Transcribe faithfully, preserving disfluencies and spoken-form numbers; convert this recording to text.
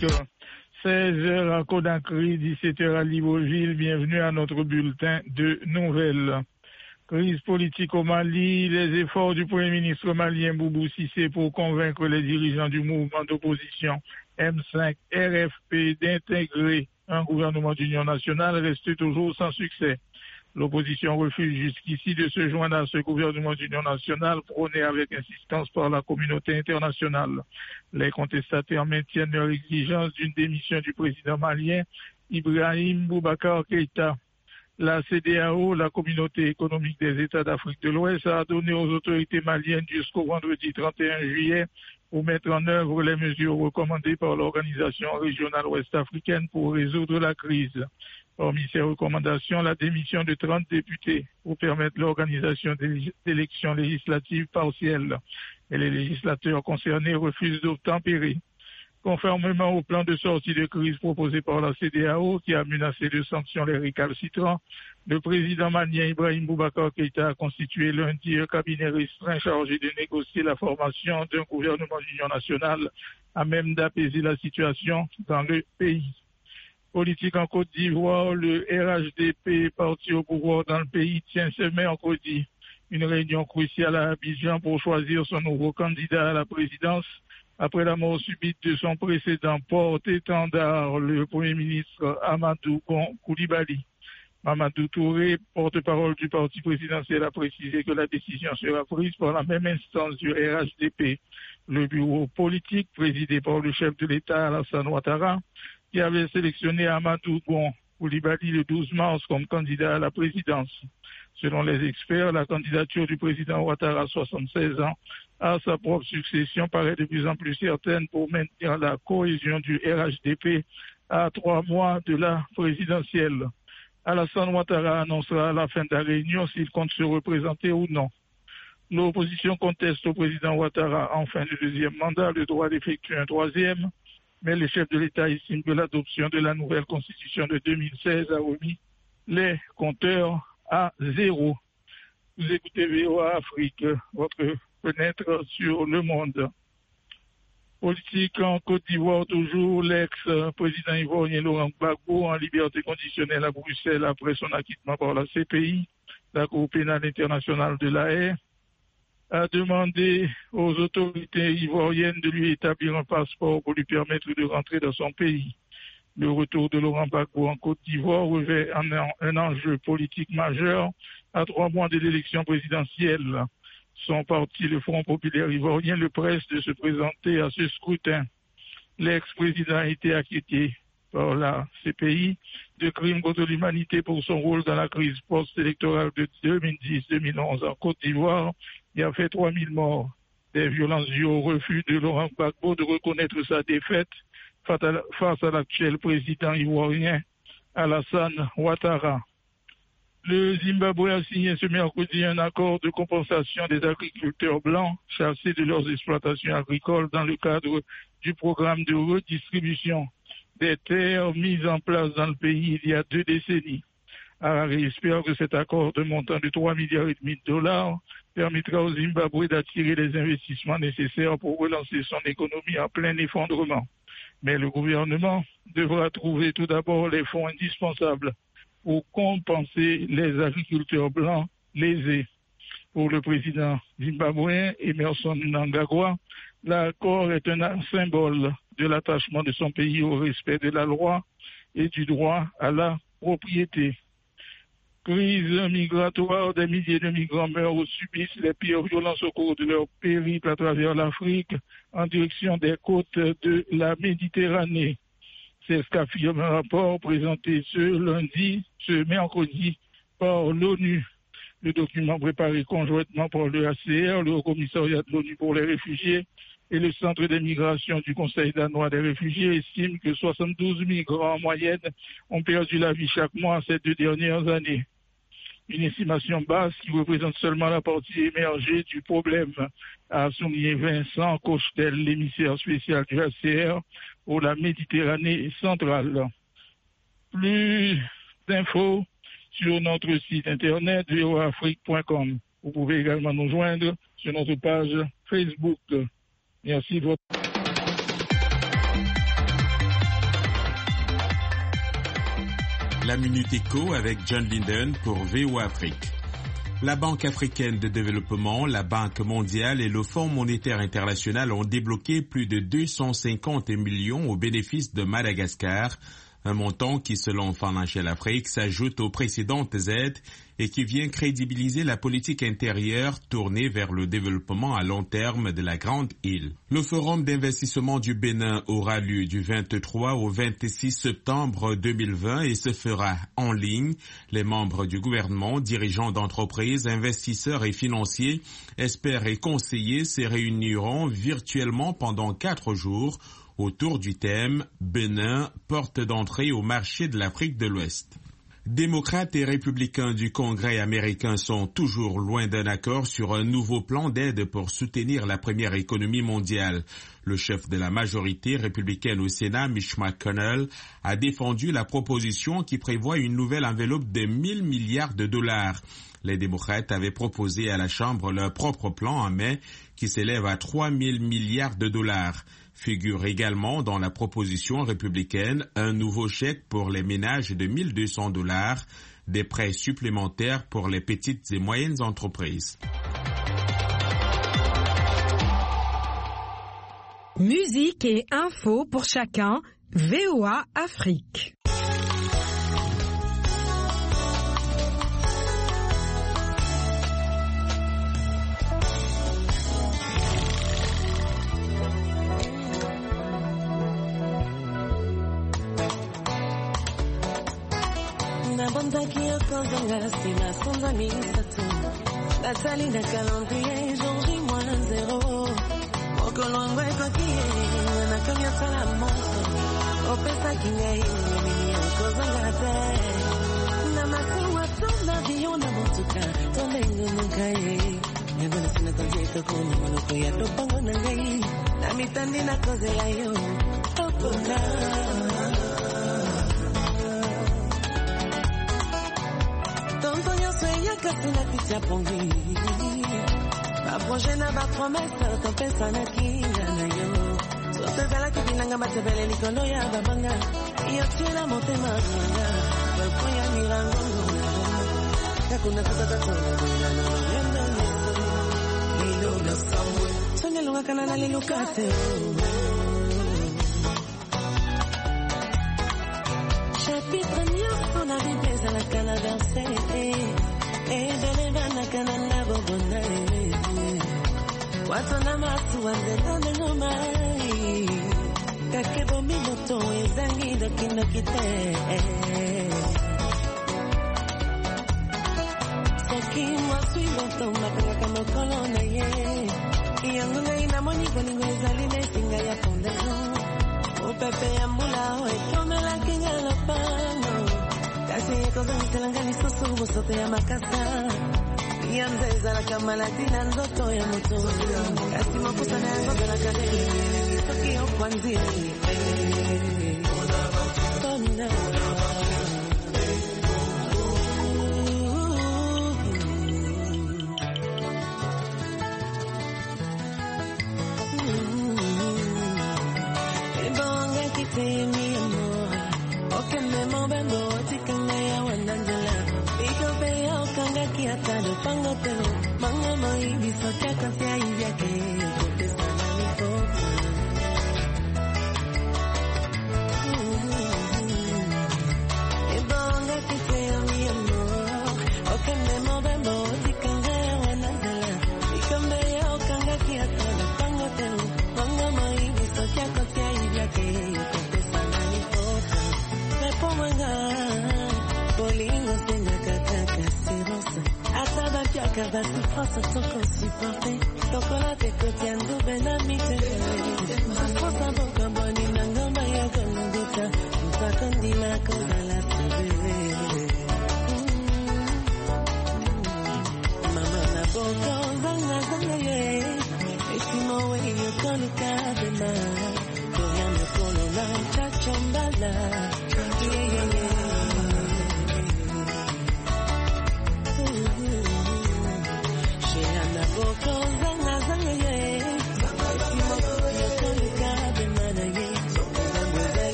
seize heures à Conakry, dix-sept heures à Libreville. Bienvenue à notre bulletin de nouvelles. Crise politique au Mali, les efforts du Premier ministre malien Boubou Cissé pour convaincre les dirigeants du mouvement d'opposition M cinq R F P d'intégrer un gouvernement d'union nationale restent toujours sans succès. L'opposition refuse jusqu'ici de se joindre à ce gouvernement d'union nationale prôné avec insistance par la communauté internationale. Les contestataires maintiennent leur exigence d'une démission du président malien Ibrahim Boubacar Keïta. La C D A O, la communauté économique des États d'Afrique de l'Ouest, a donné aux autorités maliennes jusqu'au vendredi trente et un juillet pour mettre en œuvre les mesures recommandées par l'organisation régionale ouest-africaine pour résoudre la crise. Parmi ces recommandations, la démission de trente députés pour permettre l'organisation d'élections législatives partielles. Et les législateurs concernés refusent d'obtempérer. Conformément au plan de sortie de crise proposé par la C D A O, qui a menacé de sanctions les récalcitrants, le président malien Ibrahim Boubacar Keïta a constitué lundi un cabinet restreint chargé de négocier la formation d'un gouvernement d'union nationale à même d'apaiser la situation dans le pays. Politique en Côte d'Ivoire, le R H D P, parti au pouvoir dans le pays, tient ce mercredi une réunion cruciale à Abidjan pour choisir son nouveau candidat à la présidence après la mort subite de son précédent porte-étendard, le Premier ministre Amadou Gon Coulibaly. Mamadou Touré, porte-parole du parti présidentiel, a précisé que la décision sera prise par la même instance du R H D P, le bureau politique présidé par le chef de l'État Alassane Ouattara, qui avait sélectionné Amadou Gon Coulibaly le douze mars comme candidat à la présidence. Selon les experts, la candidature du président Ouattara, soixante-seize ans, à sa propre succession paraît de plus en plus certaine pour maintenir la cohésion du R H D P à trois mois de la présidentielle. Alassane Ouattara annoncera à la fin de la réunion s'il compte se représenter ou non. L'opposition conteste au président Ouattara en fin de deuxième mandat le droit d'effectuer un troisième, mais le chef de l'État estime que l'adoption de la nouvelle constitution de deux mille seize a remis les compteurs à zéro. Vous écoutez V O A Afrique, votre fenêtre sur le monde. Politique en Côte d'Ivoire toujours, l'ex-président ivoirien Laurent Gbagbo en liberté conditionnelle à Bruxelles après son acquittement par la C P I, la Cour pénale internationale de la Haye, a demandé aux autorités ivoiriennes de lui établir un passeport pour lui permettre de rentrer dans son pays. Le retour de Laurent Gbagbo en Côte d'Ivoire revêt un, un enjeu politique majeur à trois mois de l'élection présidentielle. Son parti, le Front populaire ivoirien, le presse de se présenter à ce scrutin. L'ex-président a été acquitté par la C P I de crimes contre l'humanité pour son rôle dans la crise post-électorale de deux mille dix deux mille onze en Côte d'Ivoire et a fait trois mille morts. Des violences dues au refus de Laurent Gbagbo de reconnaître sa défaite face à l'actuel président ivoirien Alassane Ouattara. Le Zimbabwe a signé ce mercredi un accord de compensation des agriculteurs blancs chassés de leurs exploitations agricoles dans le cadre du programme de redistribution des terres mis en place dans le pays il y a deux décennies. Harare espère que cet accord de montant de trois milliards et demi de dollars permettra au Zimbabwe d'attirer les investissements nécessaires pour relancer son économie en plein effondrement. Mais le gouvernement devra trouver tout d'abord les fonds indispensables pour compenser les agriculteurs blancs lésés. Pour le président zimbabwéen Emerson Mnangagwa, l'accord est un symbole de l'attachement de son pays au respect de la loi et du droit à la propriété. Crise migratoire, des milliers de migrants meurent ou subissent les pires violences au cours de leur périple à travers l'Afrique en direction des côtes de la Méditerranée. C'est ce qu'affirme un rapport présenté ce lundi, ce mercredi, par l'ONU. Le document préparé conjointement par le H C R, le Haut Commissariat de l'ONU pour les réfugiés et le Centre des migrations du Conseil danois des réfugiés estime que soixante-douze migrants en moyenne ont perdu la vie chaque mois ces deux dernières années. Une estimation basse qui représente seulement la partie émergée du problème, a souligné Vincent Cochetel, l'émissaire spécial du H C R pour la Méditerranée centrale. Plus d'infos sur notre site internet v o a afrique point com. Vous pouvez également nous joindre sur notre page Facebook. Merci de votre... La Minute Éco avec John Linden pour V O A Afrique. La Banque africaine de développement, la Banque mondiale et le Fonds monétaire international ont débloqué plus de deux cent cinquante millions au bénéfice de Madagascar, un montant qui, selon Financial Afrique, s'ajoute aux précédentes aides et qui vient crédibiliser la politique intérieure tournée vers le développement à long terme de la grande île. Le Forum d'investissement du Bénin aura lieu du vingt-trois au vingt-six septembre deux mille vingt et se fera en ligne. Les membres du gouvernement, dirigeants d'entreprises, investisseurs et financiers, experts et conseillers se réuniront virtuellement pendant quatre jours autour du thème « Bénin, porte d'entrée au marché de l'Afrique de l'Ouest ». Démocrates et républicains du Congrès américain sont toujours loin d'un accord sur un nouveau plan d'aide pour soutenir la première économie mondiale. Le chef de la majorité républicaine au Sénat, Mitch McConnell, a défendu la proposition qui prévoit une nouvelle enveloppe de mille milliards de dollars. Les démocrates avaient proposé à la Chambre leur propre plan en mai qui s'élève à trois mille milliards de dollars. Figure également dans la proposition républicaine un nouveau chèque pour les ménages de mille deux cents dollars, des prêts supplémentaires pour les petites et moyennes entreprises. Musique et infos pour chacun, V O A Afrique. Nabonzaki okozanga sima sonza misatu Natali na calendrier jour J moins zéro Okolongo ekokie Nakamia sala monso Opesa kingai Mimi okozanga te Namasi watu na vion na motuka Tonengo nukaye Nyagona sina konje tokoni Manoko ya topango na ngai Namitandi na koze ya yo Opona Kasina picha pongi Baproje na ba promesse Topesa na kina na yo Sote zala kibinanga matebele likolo ya babanga Yotila motema zanga Balko ya mirango Kakuna kutata tona Bila na logendo Lilo na samwe Sonya lunga kana na lilukate Chapitre nyoso na vibeza la kana verse E belevana kanana bobona Watona masu wande done ngomai Kake bombi moto ezangi doki nokite Soki mwasui moto makanga kama kolona ye Yangu nga inamoni kwa ningo ezali nesinga ya fondego Upepe ya mbula hoe kome la kinga lopano Kasi koza nitelangani susu Musote ya makasa Yanzeza la kamalatina ndoto ya moto Kasi mafusa na yangoza la kadeli Soki okwanzi Tona Ebonga kite mi amor Oke memo bembo Kiata do pango telo Manga moi biso chaka sia ivya ke Kote sana ni fofu Ebonga kifeo mi amor Oke memo bembo Tikanga ya wanazela Ikambe ya okanga kiata do pango telo Manga moi biso chaka sia ivya ke Kote sana ni fofu Repo manga Bolingo senga kataka sirosa Atabaki akabasi France toko supporte Toko la te kotiando benamite Afosa boka boni nangoma ya golgota Mfakondi la koda la sebe Mama na boka zanga zanga ye Esimo we yo konu kabena Koya me kolo la chachambala